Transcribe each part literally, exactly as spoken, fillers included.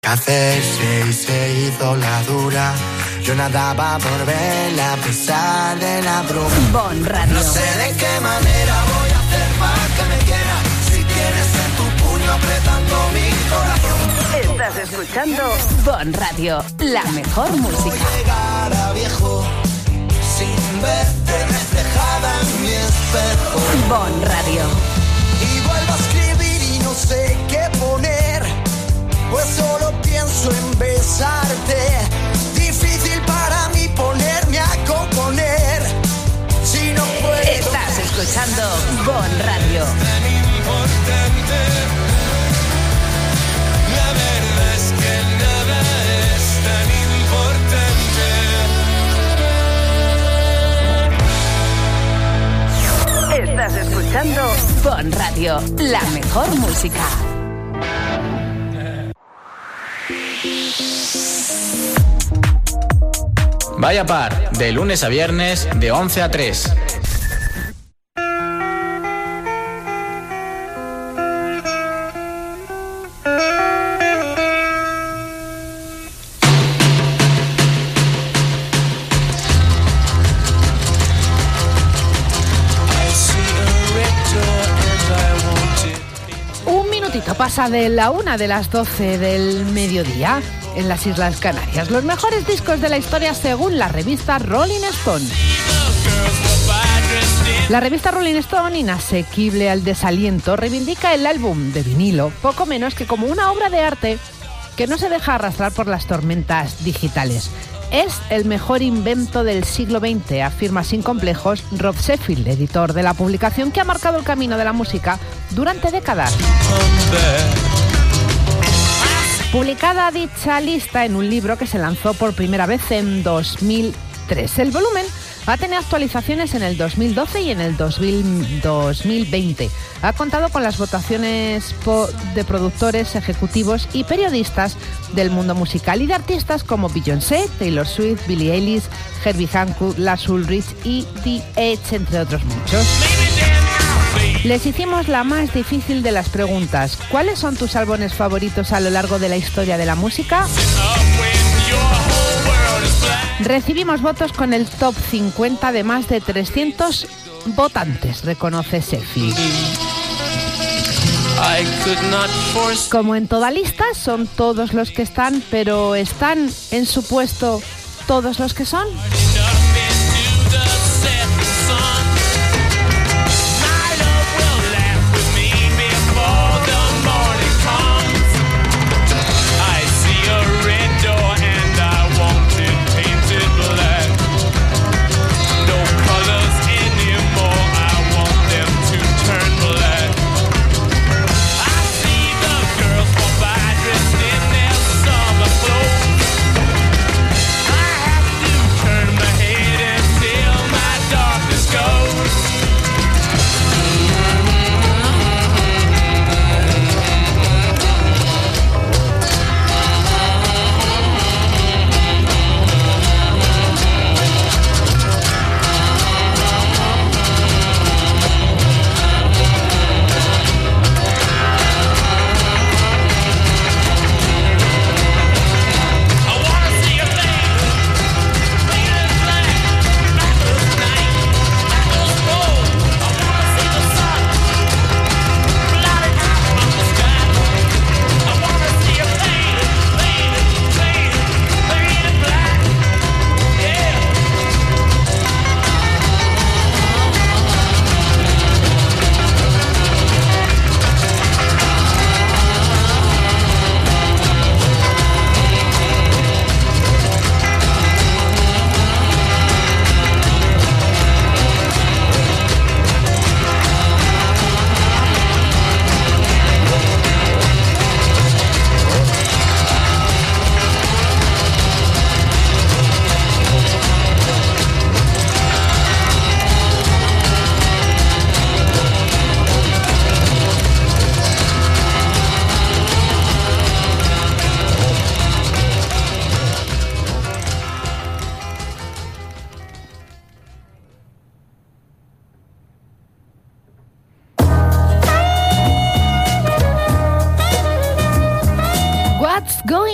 Hacerse y se hizo la dura. Yo nadaba por verla a pesar de la bruma. Bon Radio. No sé de qué manera voy a hacer para que me quiera. Si tienes en tu puño apretando mi corazón. Estás escuchando Bon Radio, la mejor música. Voy a llegar a viejo sin verte reflejada en mi espejo. Bon Radio. Y vuelvo a escribir y no sé qué poner, pues solo pienso en besarte. Difícil para mí ponerme a componer si no puedo. Estás escuchando Bon Radio. Tan importante. La verdad es que nada es tan importante. Estás escuchando Bon Radio, la mejor música. Vaya Par, de lunes a viernes, de once a tres. Un minutito pasa de la una de las doce del mediodía. En las Islas Canarias, los mejores discos de la historia según la revista Rolling Stone. La revista Rolling Stone, inasequible al desaliento, reivindica el álbum de vinilo poco menos que como una obra de arte que no se deja arrastrar por las tormentas digitales. Es el mejor invento del siglo veinte, afirma sin complejos Rob Sheffield, editor de la publicación que ha marcado el camino de la música durante décadas. Publicada dicha lista en un libro que se lanzó por primera vez en dos mil tres. El volumen va a tener actualizaciones en el dos mil doce y en el dos mil veinte. Ha contado con las votaciones de productores, ejecutivos y periodistas del mundo musical y de artistas como Beyoncé, Taylor Swift, Billie Eilish, Herbie Hancock, Lars Ulrich y The Edge, entre otros muchos. Les hicimos la más difícil de las preguntas. ¿Cuáles son tus álbumes favoritos a lo largo de la historia de la música? Recibimos votos con el top cincuenta de más de trescientos votantes, reconoce Sheffield. Como en toda lista, son todos los que están, pero ¿están en su puesto todos los que son? Turn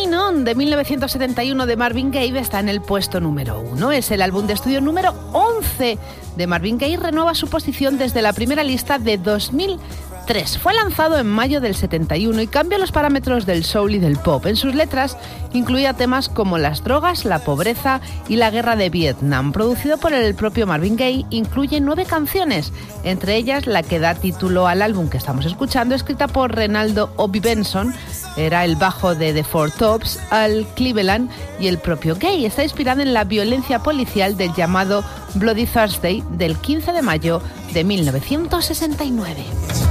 Going On de mil novecientos setenta y uno de Marvin Gaye está en el puesto número uno. Es el álbum de estudio número once de Marvin Gaye. Renueva su posición desde la primera lista de dos mil tres. Fue lanzado en mayo del setenta y uno y cambió los parámetros del soul y del pop. En sus letras incluía temas como las drogas, la pobreza y la guerra de Vietnam. Producido por el propio Marvin Gaye, incluye nueve canciones, entre ellas la que da título al álbum que estamos escuchando, escrita por Renaldo Obi Benson. Era el bajo de The Four Tops, Al Cleveland y el propio Gaye. Está inspirada en la violencia policial del llamado Bloody Thursday del quince de mayo de mil novecientos sesenta y nueve.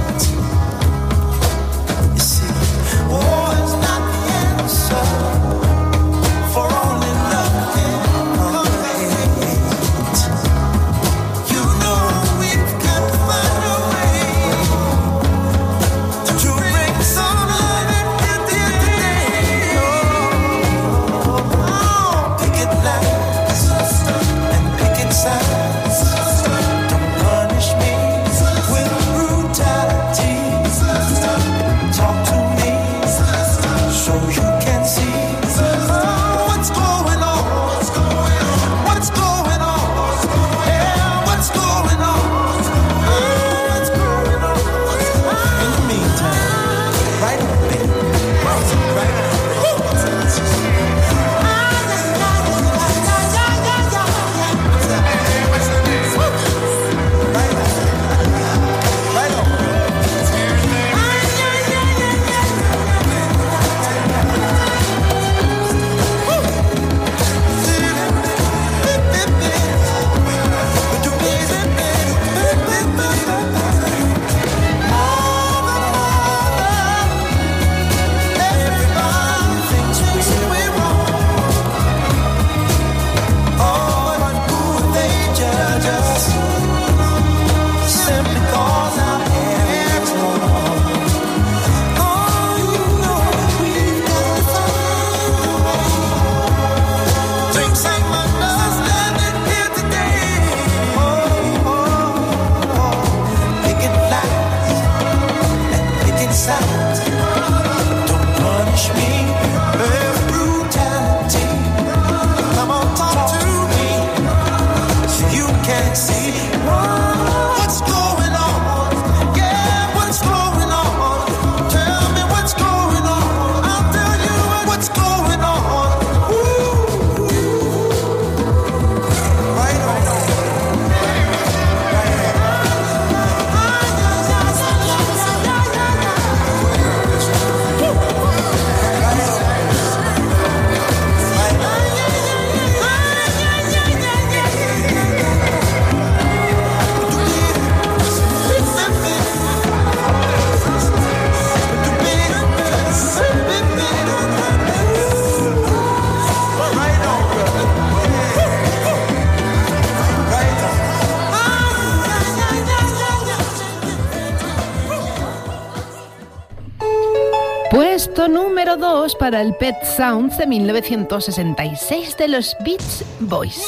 Puesto número dos para el Pet Sounds de mil novecientos sesenta y seis de los Beach Boys.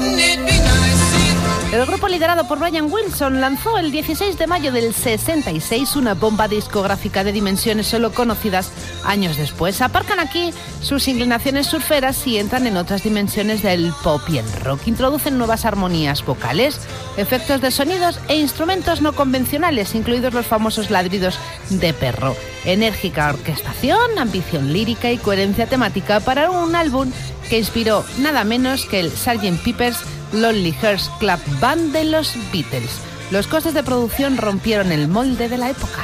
El grupo liderado por Brian Wilson lanzó el dieciséis de mayo del sesenta y seis una bomba discográfica de dimensiones solo conocidas años después. Aparcan aquí sus inclinaciones surferas y entran en otras dimensiones del pop y el rock. Introducen nuevas armonías vocales, efectos de sonidos e instrumentos no convencionales, incluidos los famosos ladridos de perro. Enérgica orquestación, ambición lírica y coherencia temática para un álbum que inspiró nada menos que el sergeant Pepper's Lonely Hearts Club Band de los Beatles. Los costes de producción rompieron el molde de la época.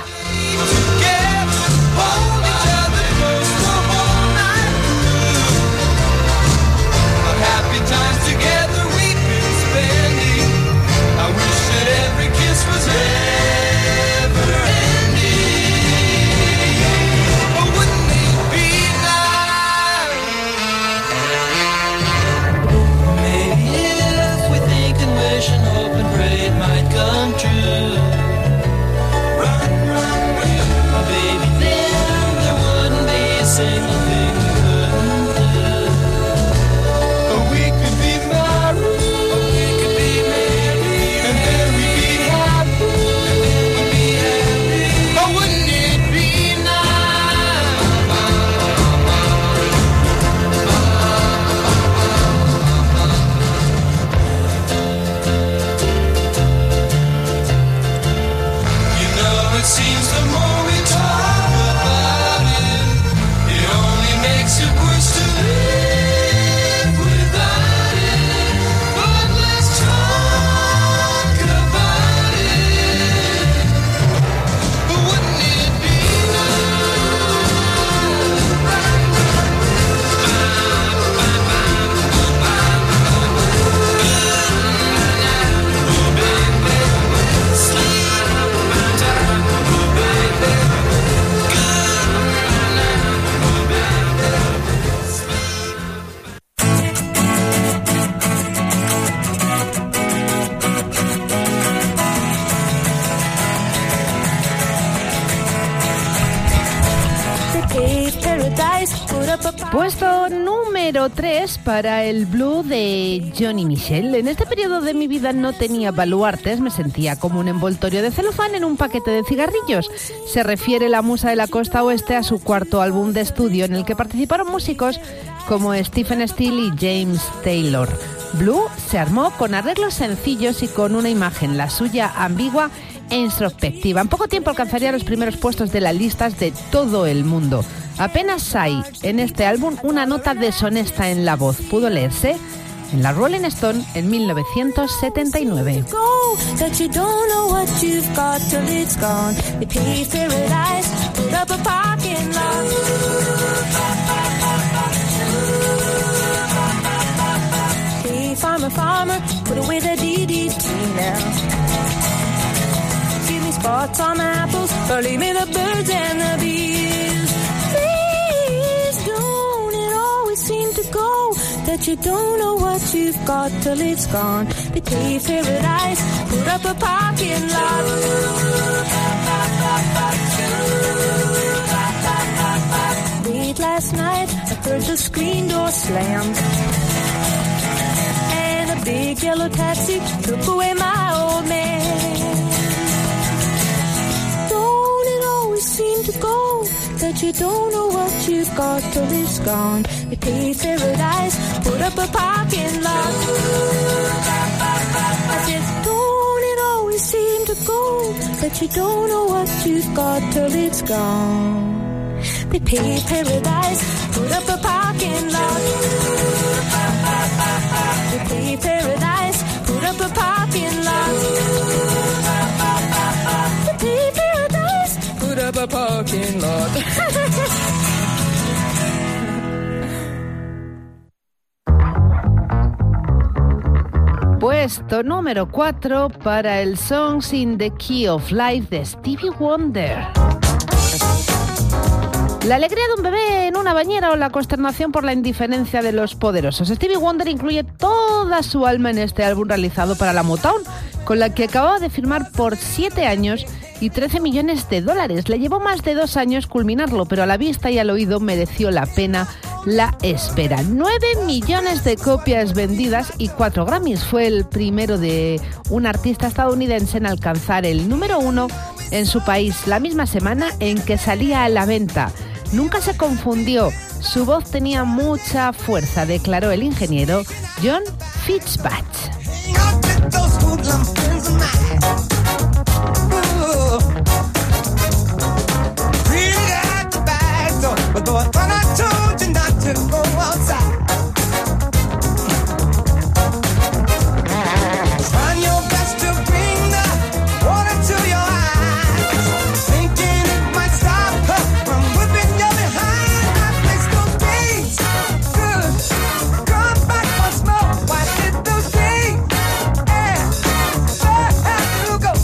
Hope and pray it might come true. Run, run. Puesto número tres para el Blue de Johnny Mitchell. En este periodo de mi vida no tenía baluartes, me sentía como un envoltorio de celofán en un paquete de cigarrillos. Se refiere la musa de la costa oeste a su cuarto álbum de estudio, en el que participaron músicos como Stephen Steele y James Taylor. Blue se armó con arreglos sencillos y con una imagen, la suya, ambigua e introspectiva. En poco tiempo alcanzaría los primeros puestos de las listas de todo el mundo. Apenas hay en este álbum una nota deshonesta en la voz. Pudo leerse en la Rolling Stone en mil novecientos setenta y nueve. Farmer, farmer, put away the D D T now. Give me spots on apples, or leave me the birds and the bees. Please don't it always seem to go that you don't know what you've got till it's gone. They pay paradise, put up a parking lot. Late last night, I heard the screen door slam. Big yellow taxi took away my old man. Don't it always seem to go that you don't know what you've got till it's gone? They paved paradise, put up a parking lot. I said, don't it always seem to go that you don't know what you've got till it's gone? They paved paradise, put up a parking lot. They paved paradise, put up a parking lot. They paved paradise, put up a parking lot. Puesto número cuatro para el Songs in the Key of Life de Stevie Wonder. La alegría de un bebé en una bañera o la consternación por la indiferencia de los poderosos. Stevie Wonder incluye toda su alma en este álbum realizado para la Motown, con la que acababa de firmar por siete años y trece millones de dólares. Le llevó más de dos años culminarlo, pero a la vista y al oído mereció la pena la espera. nueve millones de copias vendidas y cuatro Grammys. Fue el primero de un artista estadounidense en alcanzar el número uno en su país, la misma semana en que salía a la venta. Nunca se confundió, su voz tenía mucha fuerza, declaró el ingeniero John Fitzpatrick. Go.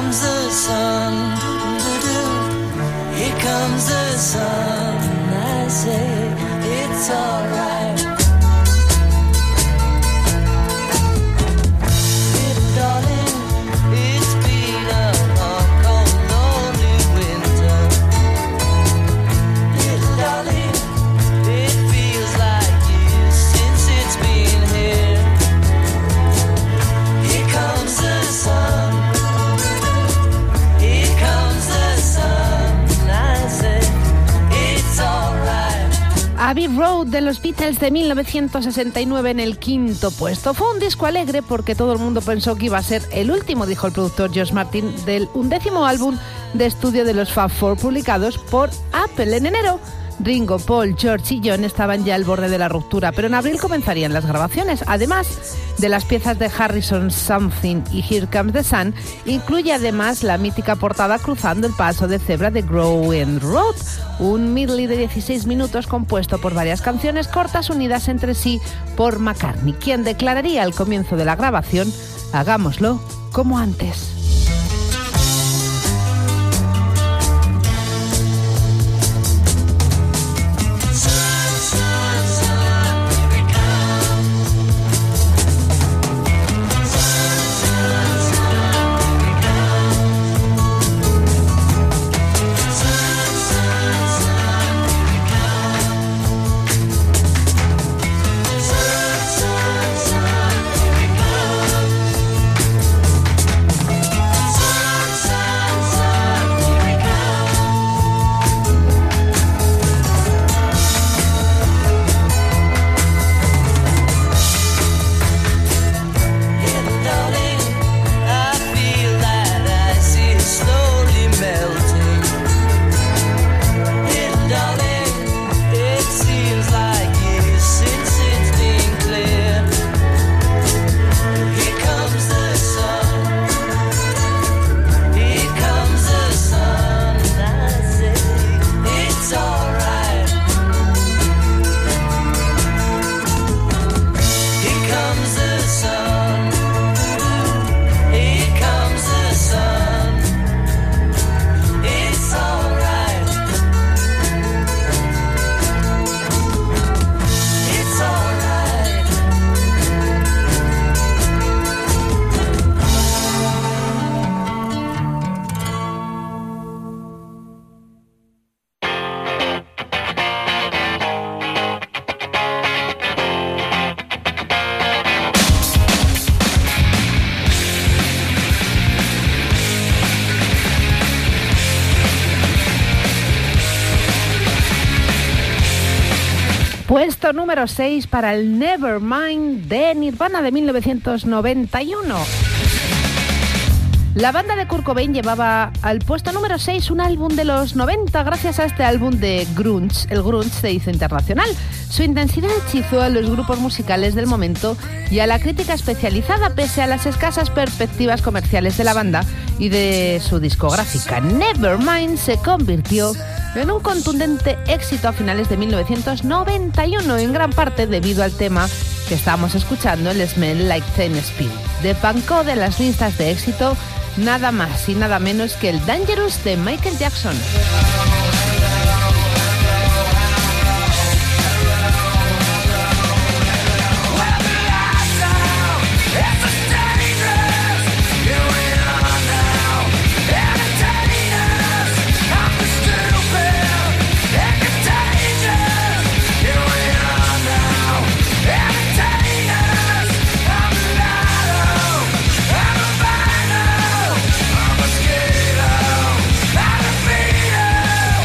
comes the sun, here comes the sun. I say it's alright. Little darling, it's been a long, cold, lonely winter. Little darling, it feels like years since it's been here. Here comes the sun. Here comes the sun. I say it's alright. Abbey Road de los Beatles de mil novecientos sesenta y nueve en el quinto puesto. Fue un disco alegre porque todo el mundo pensó que iba a ser el último, dijo el productor George Martin, del undécimo álbum de estudio de los Fab Four publicados por Apple. En enero, Ringo, Paul, George y John estaban ya al borde de la ruptura, pero en abril comenzarían las grabaciones. Además de las piezas de Harrison, Something y Here Comes the Sun, incluye además la mítica portada cruzando el paso de cebra de Growing Road, un medley de dieciséis minutos compuesto por varias canciones cortas unidas entre sí por McCartney, quien declararía al comienzo de la grabación: hagámoslo como antes. Puesto número seis para el Nevermind de Nirvana de mil novecientos noventa y uno. La banda de Kurt Cobain llevaba al puesto número seis un álbum de los noventa gracias a este álbum de grunge. El grunge se hizo internacional. Su intensidad hechizó a los grupos musicales del momento y a la crítica especializada pese a las escasas perspectivas comerciales de la banda y de su discográfica. Nevermind se convirtió en un contundente éxito a finales de mil novecientos noventa y uno, en gran parte debido al tema que estábamos escuchando, el Smell Like Teen Spirit. Desbancó de las listas de éxito nada más y nada menos que el Dangerous de Michael Jackson. I'm a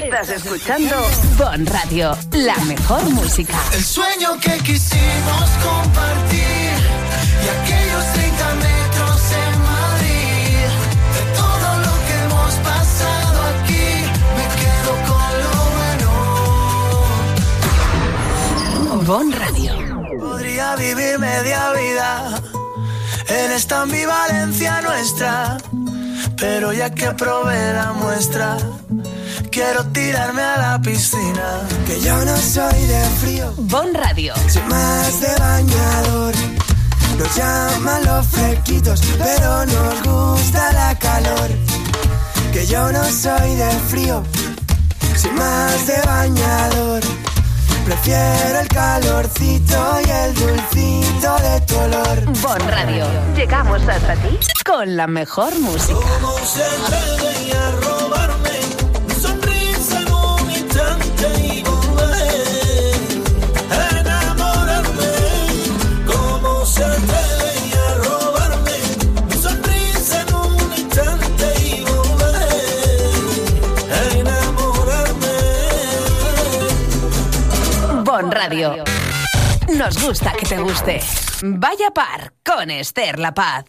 Estás escuchando Bon Radio, la mejor música. El sueño que quisimos compartir y aquellos treinta metros en Madrid. De todo lo que hemos pasado aquí, me quedo con lo bueno. Bon Radio. Podría vivir media vida en esta ambivalencia nuestra, pero ya que probé la muestra, quiero tirarme a la piscina. Que yo no soy de frío, Bon Radio. soy más de bañador. Nos llaman los fresquitos, pero nos gusta la calor. Que yo no soy de frío, soy más de bañador. Prefiero el calorcito y el dulcito de tu olor. Bon Radio. Llegamos hasta ti con la mejor música. ¿Cómo se atreve a robarme mi sonrisa en un instante y volver a enamorarme? ¿Cómo se atreve a robarme mi sonrisa en un instante y volver a enamorarme? Bon Radio. Nos gusta que te guste. Vaya par con Esther La Paz.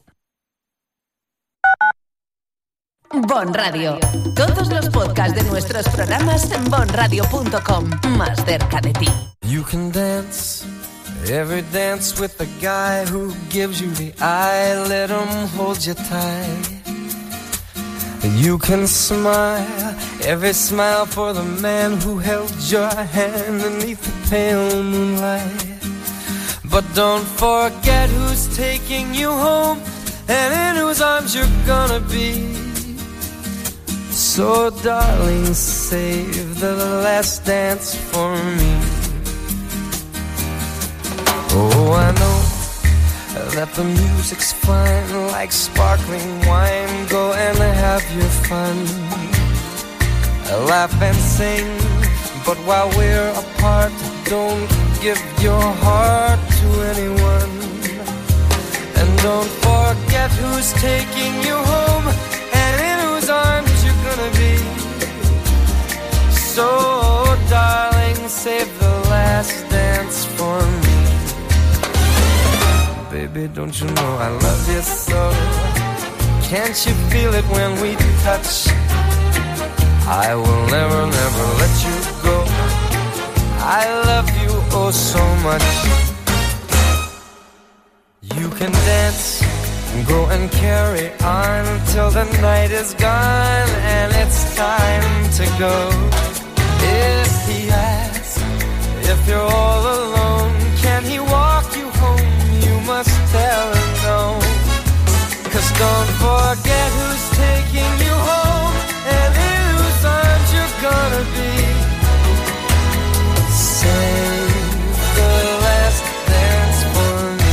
Bon Radio. Todos los podcasts de nuestros programas en bon radio punto com. Más cerca de ti. You can dance every dance with the guy who gives you the eye. Let him hold you tight. You can smile every smile for the man who held your hand beneath the pale moonlight. But don't forget who's taking you home and in whose arms you're gonna be. So darling, save the last dance for me. Oh, I know that the music's fine, like sparkling wine. Go and have your fun, laugh and sing. But while we're apart, don't give your heart to anyone. And don't forget who's taking you home and in whose arms you're gonna be. So darling, save the last dance for me. Baby, don't you know I love you so? Can't you feel it when we touch? I will never, never let you go. I love you oh so much. You can dance, go and carry on till the night is gone and it's time to go. If he asks if you're all alone, can he walk you home? You must tell him no. 'Cause don't forget who's taking you home and in whose arms you're gonna be. Save the last dance for me.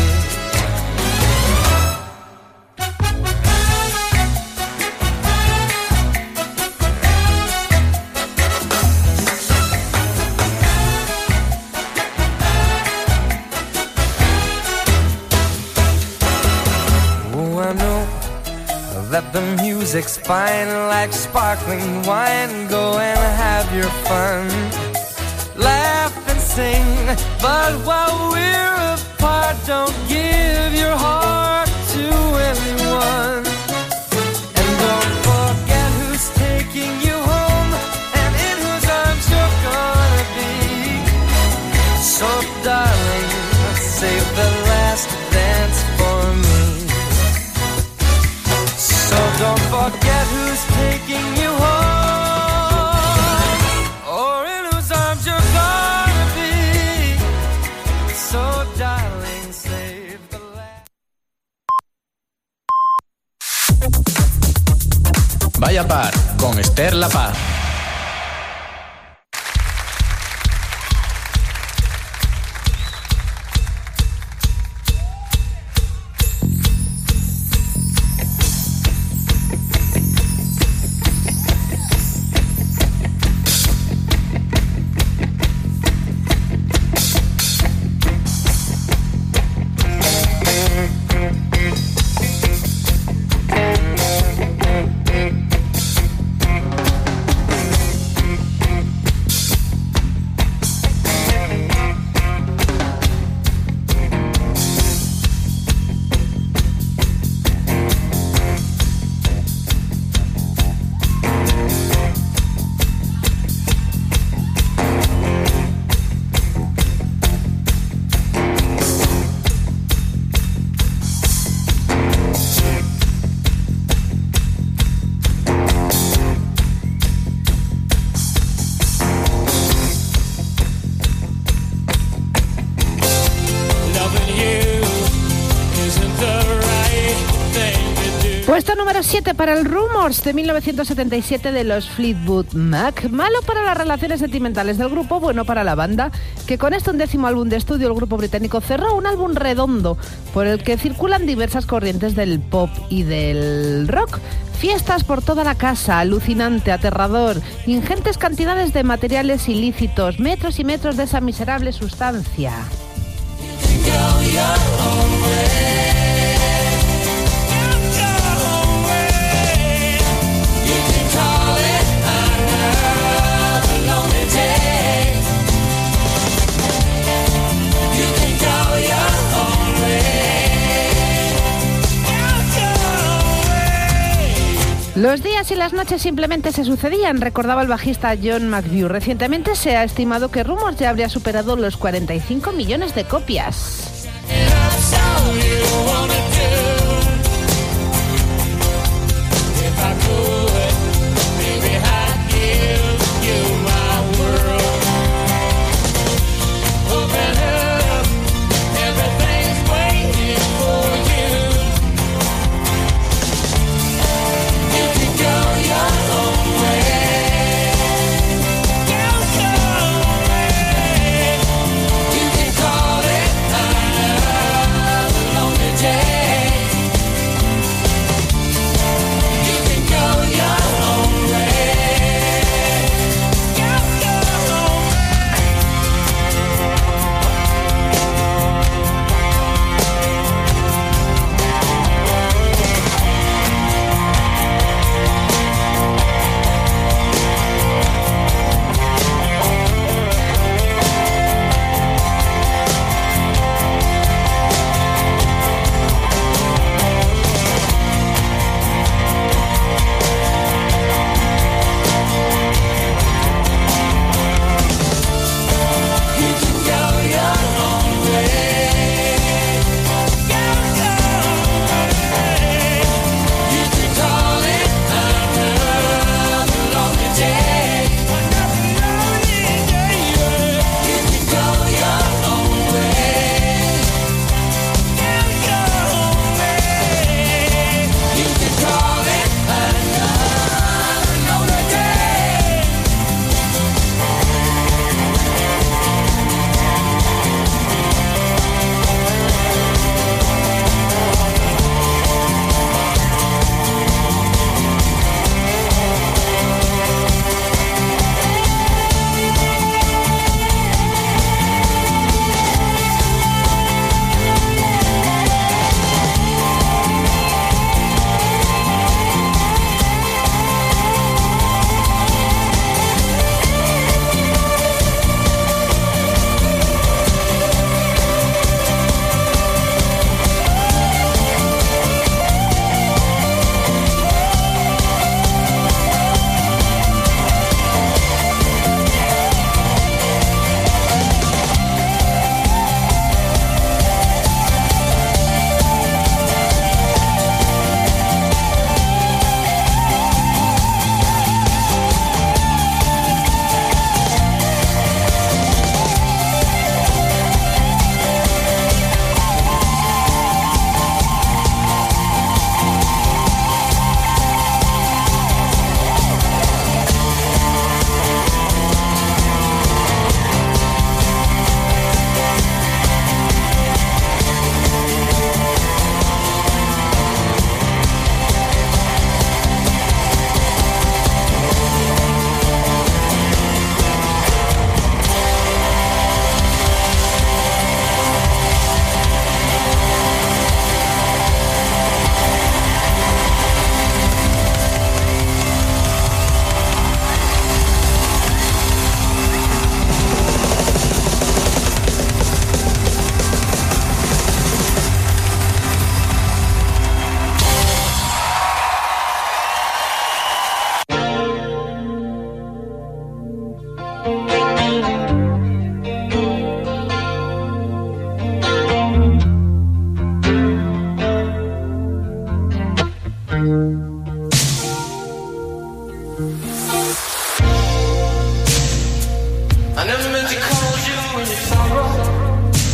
Oh, I know that the music's fine, like sparkling wine. Go and have your fun, laugh and sing. But while we're apart, don't give your heart to anyone. And don't forget who's taking you home and in whose arms you're gonna be. So darling, save the last dance for me. So don't forget who's taking you home or in whose arms you're gonna be. So darling, save the last. Vaya par con Esther La Paz. siete para el Rumours de mil novecientos setenta y siete de los Fleetwood Mac. Malo para las relaciones sentimentales del grupo, bueno para la banda, que con este undécimo álbum de estudio el grupo británico cerró un álbum redondo por el que circulan diversas corrientes del pop y del rock. Fiestas por toda la casa, alucinante, aterrador, ingentes cantidades de materiales ilícitos, metros y metros de esa miserable sustancia. Los días y las noches simplemente se sucedían, recordaba el bajista John McView. Recientemente se ha estimado que Rumours ya habría superado los cuarenta y cinco millones de copias.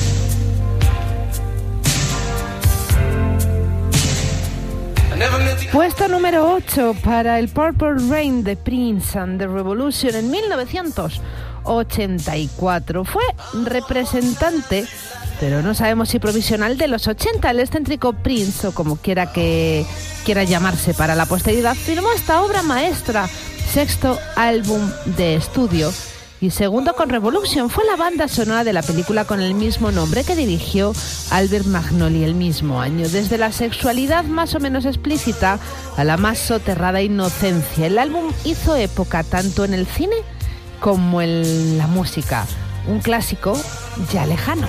never meant to Puesto número ocho para el Purple Rain de Prince and the Revolution en mil novecientos ochenta y cuatro. Fue representante, pero no sabemos si provisional, de los ochenta. El excéntrico Prince, o como quiera que quiera llamarse para la posteridad, firmó esta obra maestra, sexto álbum de estudio y segundo con Revolution. Fue la banda sonora de la película con el mismo nombre que dirigió Albert Magnoli el mismo año. Desde la sexualidad más o menos explícita a la más soterrada inocencia, el álbum hizo época tanto en el cine como en la música. Un clásico ya lejano.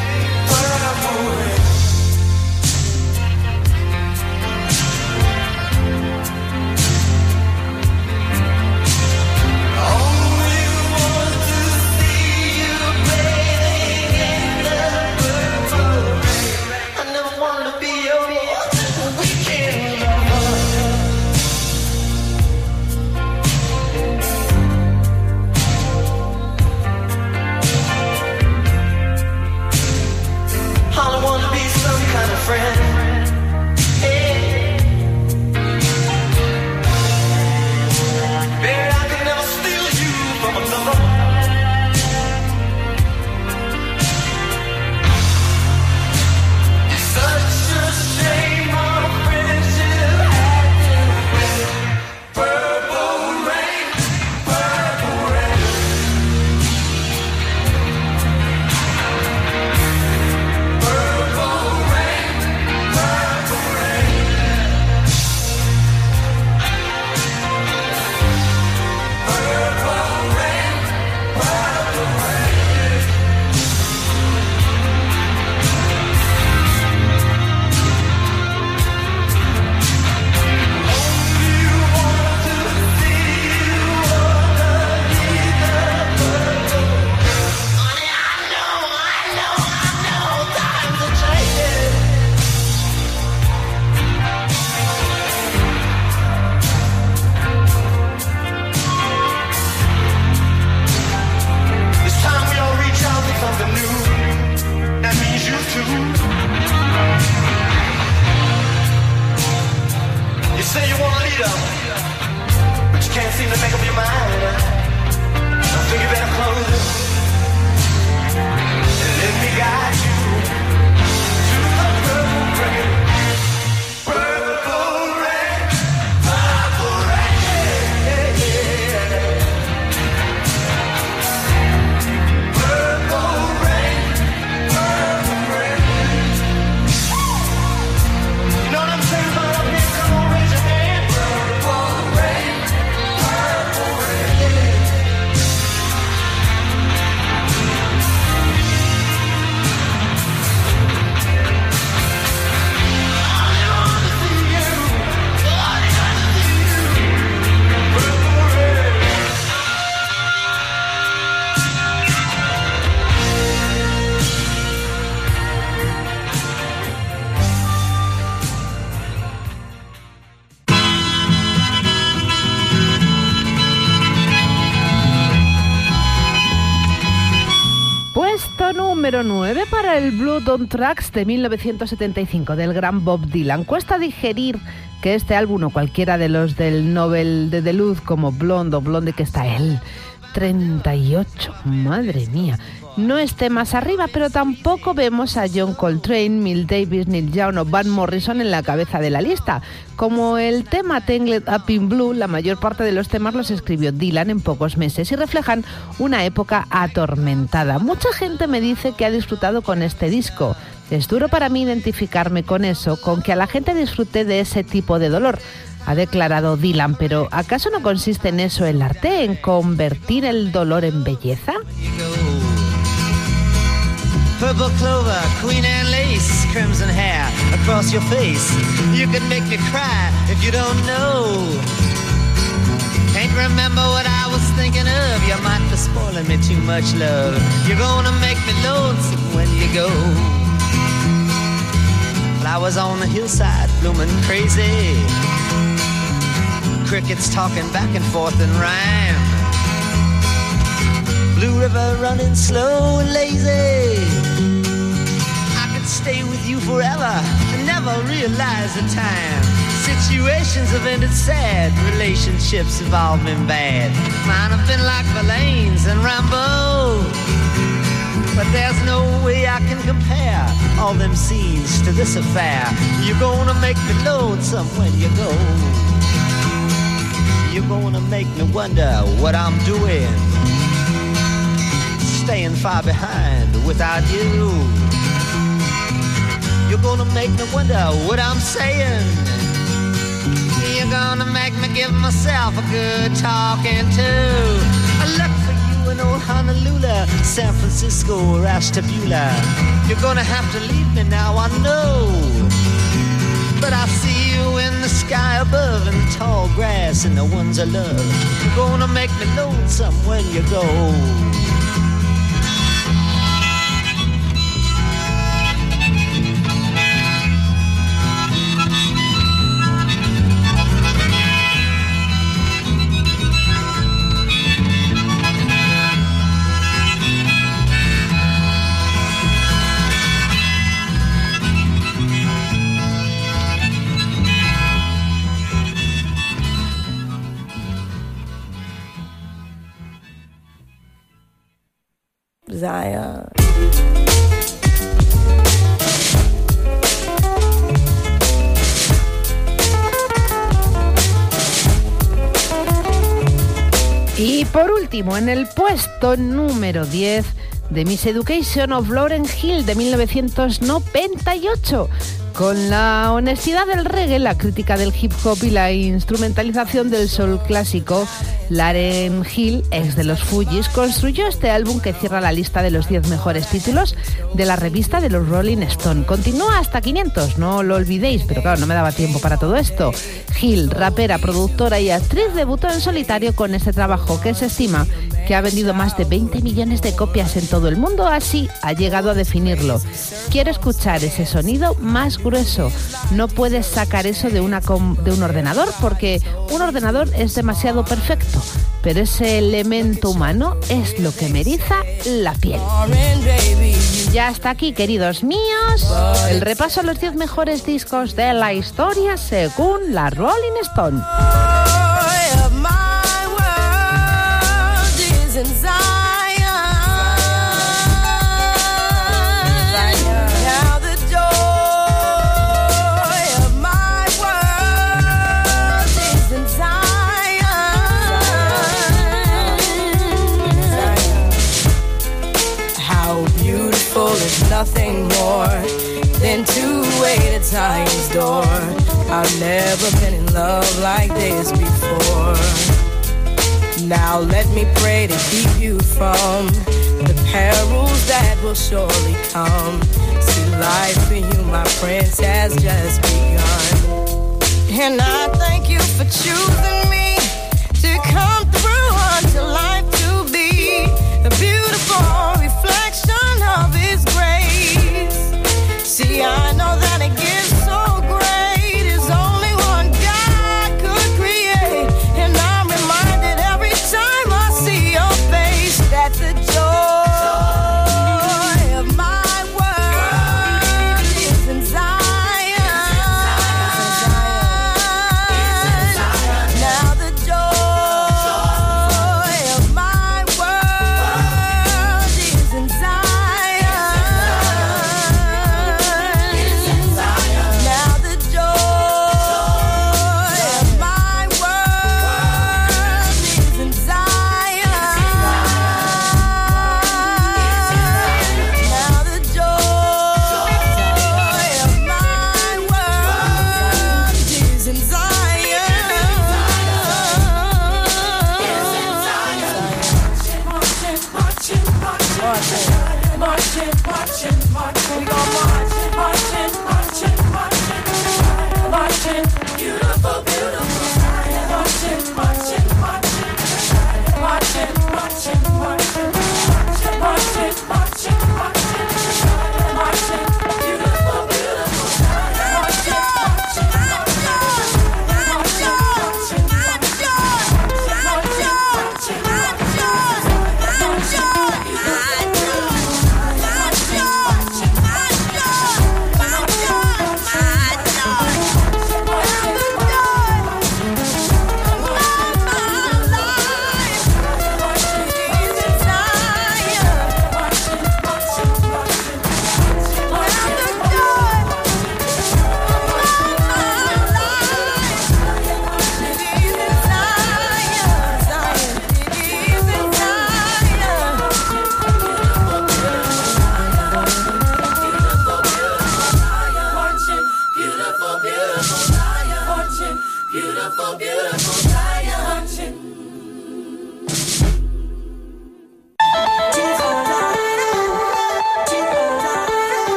Número nueve para el Blood on Tracks de mil novecientos setenta y cinco del gran Bob Dylan. Cuesta digerir que este álbum o cualquiera de los del Nobel de Duluth como Blonde o Blonde, que está él, treinta y ocho, madre mía, no esté más arriba, pero tampoco vemos a John Coltrane, Miles Davis, Neil Young o Van Morrison en la cabeza de la lista. Como el tema Tangled Up in Blue, la mayor parte de los temas los escribió Dylan en pocos meses y reflejan una época atormentada. Mucha gente me dice que ha disfrutado con este disco. Es duro para mí identificarme con eso, con que a la gente disfrute de ese tipo de dolor, ha declarado Dylan, pero ¿acaso no consiste en eso el arte, en convertir el dolor en belleza? Purple clover, queen and lace, crimson hair across your face. You can make me cry if you don't know. Can't remember what I was thinking of. You might be spoiling me too much love. You're gonna make me lonesome when you go. Flowers on the hillside blooming crazy. Crickets talking back and forth in rhyme. Blue river running slow and lazy. I could stay with you forever and never realize the time. situations have ended sad. Relationships have all been bad. Mine have been like Verlaine's and Rambo. But there's no way I can compare all them scenes to this affair. You're gonna make me lonesome when you go. You're gonna make me wonder what I'm doing, staying far behind without you. You're gonna make me wonder what I'm saying. You're gonna make me give myself a good talking to. I look for you in old Honolulu, San Francisco or Ashtabula. You're gonna have to leave me now, I know. But I see you in the sky above, and the tall grass and the ones I love. You're gonna make me lonesome when you go. Zion. Y por último, en el puesto número diez de Miss Education of Lauryn Hill de mil novecientos noventa y ocho. Con la honestidad del reggae, la crítica del hip hop y la instrumentalización del soul clásico, Lauryn Hill, ex de los Fugees, construyó este álbum que cierra la lista de los diez mejores títulos de la revista de los Rolling Stone. Continúa hasta quinientos, no lo olvidéis, pero claro, no me daba tiempo para todo esto. Hill, rapera, productora y actriz, debutó en solitario con este trabajo que se estima que ha vendido más de veinte millones de copias en todo el mundo, así ha llegado a definirlo. Quiero escuchar ese sonido más grueso. No puedes sacar eso de, una com- de un ordenador, porque un ordenador es demasiado perfecto, pero ese elemento humano es lo que me eriza la piel. Ya está aquí, queridos míos, el repaso a los diez mejores discos de la historia según la Rolling Stone. In Zion, now the joy of my world is in Zion. How beautiful is nothing more than to wait at Zion's door. I've never been in love like this before. Now let me pray to keep you from the perils that will surely come. See, life for you, my prince, has just begun. And I thank you for choosing me to come through unto life to be a beautiful reflection of His grace. See, I know that it gives so great is only one God could create. And I'm reminded every time I see your face that the joy of my world is in Zion. Now the joy of my world is in Zion. Now the joy of my world is in Zion. Now the joy of my world is in Zion. Marching, marching, marching, marching, marching, marching. We gon' march, marching, marching, marching, marching. Beautiful, beautiful. Marching, marching, marching, marching, marching, marching, marching, marching, marching, marching. Beautiful, beautiful. Marching, marching, marching, marching, marching, marching.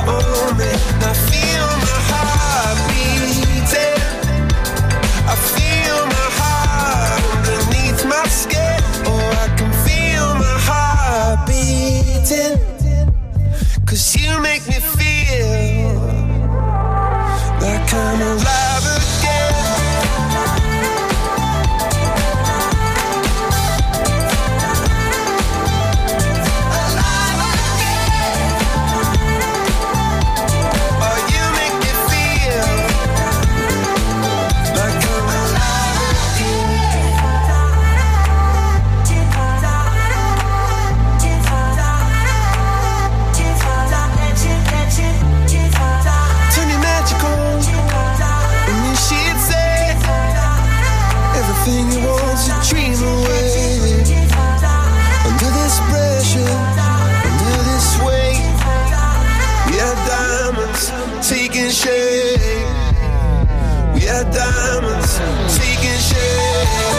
moment. I feel my heart beating. I feel my heart underneath my skin. Oh, I can feel my heart beating. 'Cause you make me feel like I'm alive again. Alive again. Oh, you make me feel like I'm alive again. Turn you magical, and then she'd say everything you want to dream away. Under this pressure, under this weight, we are diamonds taking shape. We are diamonds taking shape.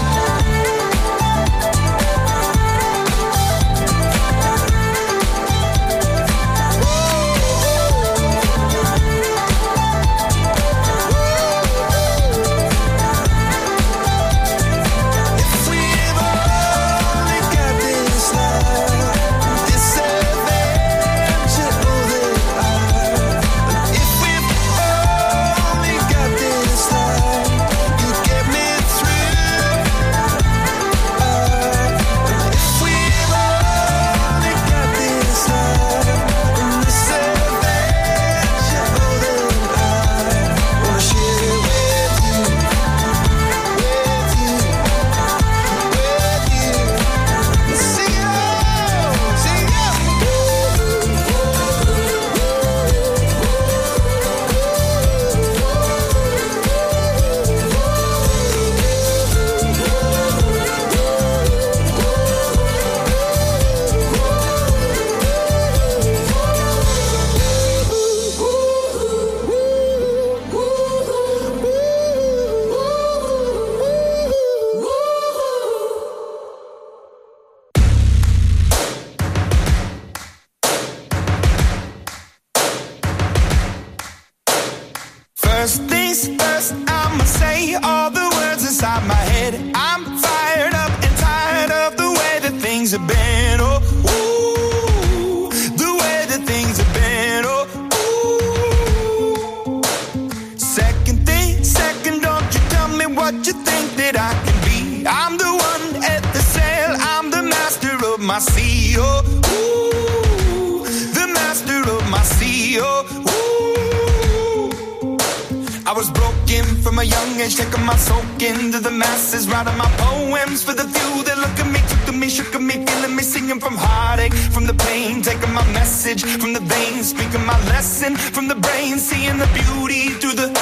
First things first, I'ma say all the words inside my head. I'm fired up and tired of the way that things have been. Oh, ooh, the way that things have been. Oh, ooh. Second thing, second, don't you tell me what you think that I can be. I'm the one at the sail, I'm the master of my sea. Oh, ooh, the master of my sea. Oh, ooh. I was broken from a young age, taking my soak into the masses, writing my poems for the few that look at me, took to me, shook at me, feeling me, singing from heartache, from the pain, taking my message from the veins, speaking my lesson from the brain, seeing the beauty through the.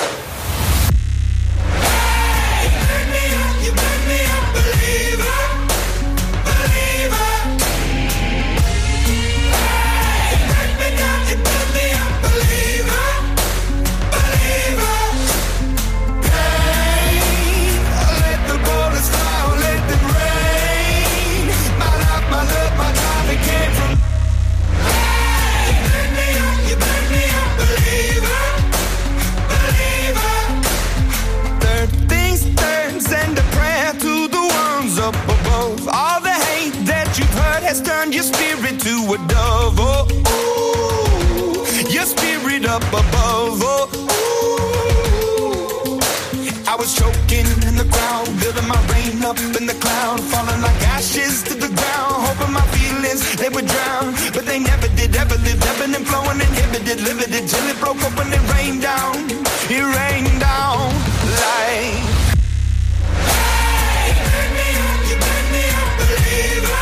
Hey, you burn me up, you burn me up, believer, believer. Hey, you burn me down, you burn me up, believer, believer. Turned your spirit to a dove, oh, ooh, your spirit up above, oh, ooh. I was choking in the crowd, building my rain up in the cloud, falling like ashes to the ground, hoping my feelings, they would drown, but they never did, ever lived, ebbing and flowing, inhibited, limited, till it broke open and rained down, it rained down like. Hey, you burn me up, you burn me up, believer.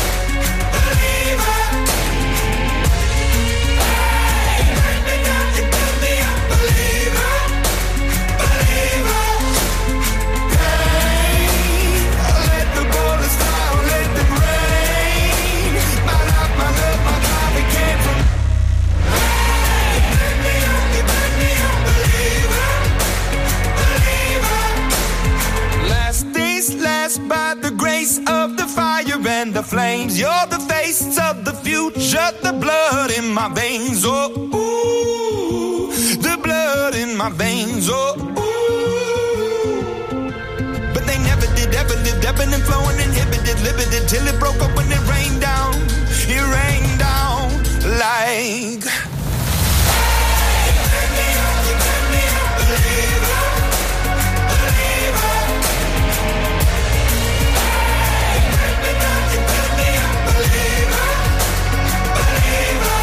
By the grace of the fire and the flames, you're the face of the future, the blood in my veins. Oh, ooh. my veins. Oh, ooh. But they never did, ever lived, ebbing and flowing, inhibited, limited, till it broke up when it rained down. It rained down like. Hey, you turn me up, you turn me up, believer, believer. Hey, you turn me up, you turn me up, believer, believer.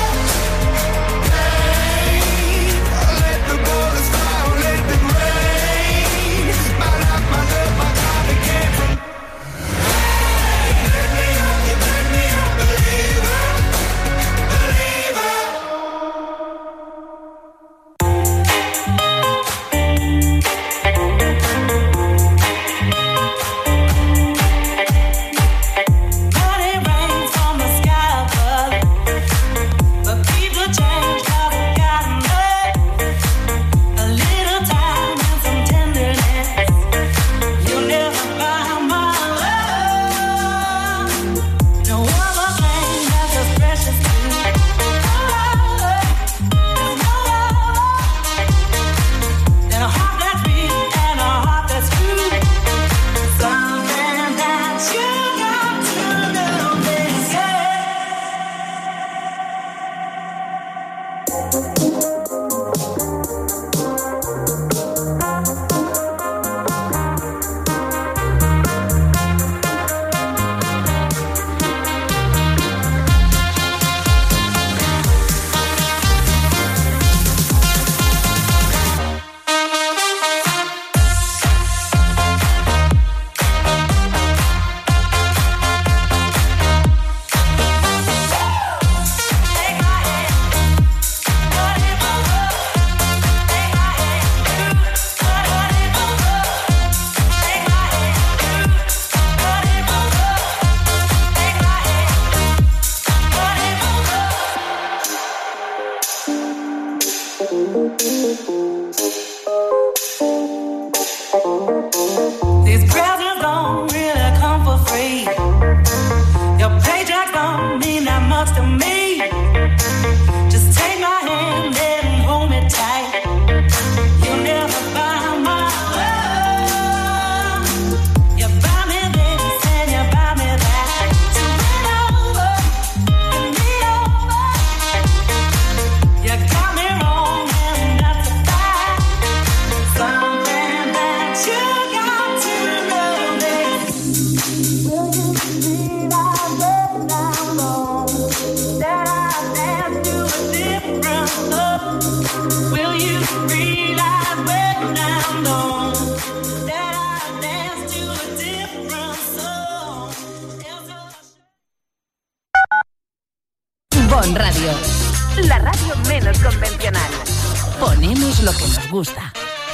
Hey, let the bullets fly, let them rain. My life, my love, my God, it came from. Hey, you turn me up, you turn me up, believer, believer. But it rains from the sky above. But people change 'cause I've got enough. A little time and some tenderness. You'll never find my love. No other thing that's as precious to me. There's no other than a heart that's real and a heart that's true. Something that you got to know, they say. Take my hand, put it in my love. Take my hand, put it in my love. Take my hand, put it in my love. Take my hand, put it in my love. These presents don't really come for free. Your paycheck don't mean that much to me. Just take my hand and hold me tight. You'll never find my love. You buy me this and you buy me that. So win over and me over. You got me wrong and that's a fact. Something that you got to know this. Will you realize when I'm gone that I dance to a different love? Will you realize when I'm gone that I dance to a different song? Bon Radio, la radio menos convencional. Ponemos lo que nos gusta.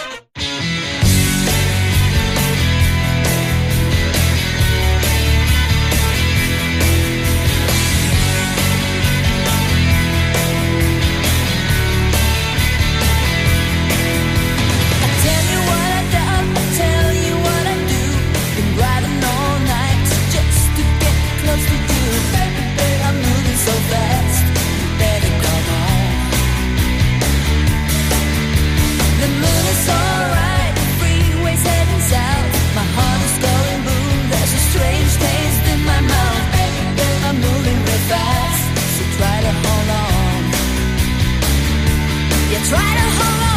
Tell you what I done, tell you what I do. Been riding all night just to get close to you. Baby, baby, I'm moving so fast. You better come on. The moon is alright, the freeway's heading south. My heart is going boom, there's a strange taste in my mouth. Baby, baby, I'm moving real fast, so try to hold on. Yeah, try to hold on.